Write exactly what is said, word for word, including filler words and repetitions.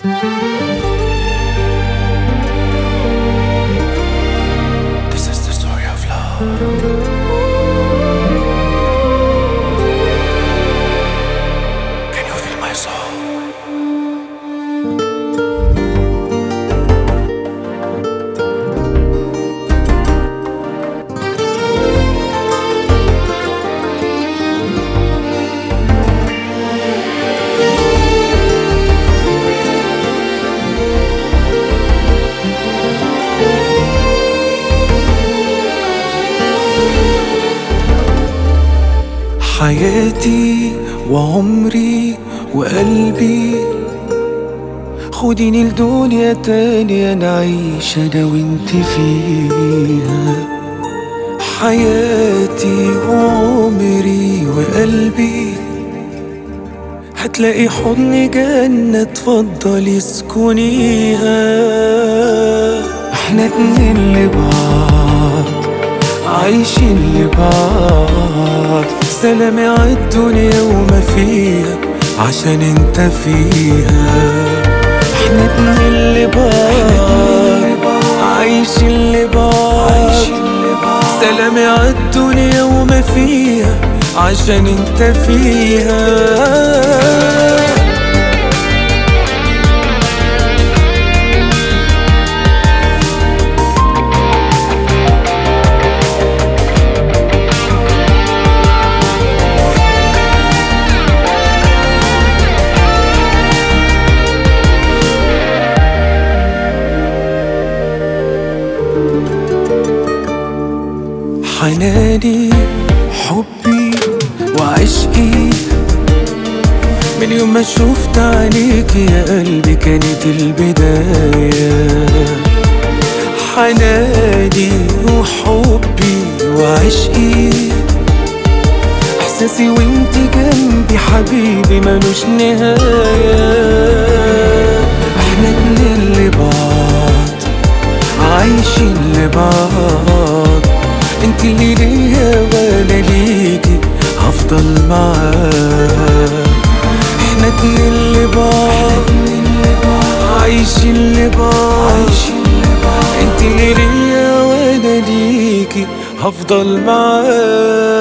This is the story of love. Can you feel my soul? حياتي وعمري وقلبي، خديني لدنيا تانية نعيش أنا وانت فيها. حياتي وعمري وقلبي، هتلاقي حضن جنة تفضلي اسكنيها. احنا اتنين لبعض عايشين لبعض، سلامي عالدنيا وما فيها عشان انت فيها. احنا اتنين لبعض عايشين لبعض، سلامي عالدنيا وما فيها عشان انت فيها. حناني حبي وعشقي، من يوم ما شفت عليك يا قلبي كانت البداية. حناني وحبي وعشقي، احساسي وانت جنبي حبيبي ملوش نهاية. احنا اتنين لبعض عايشين لبعض، انت اللي ليا وانا ليكي هفضل معاك. احنا اتنين لبعض عايشين لبعض، انت اللي ليا وانا ليكي هفضل معاك.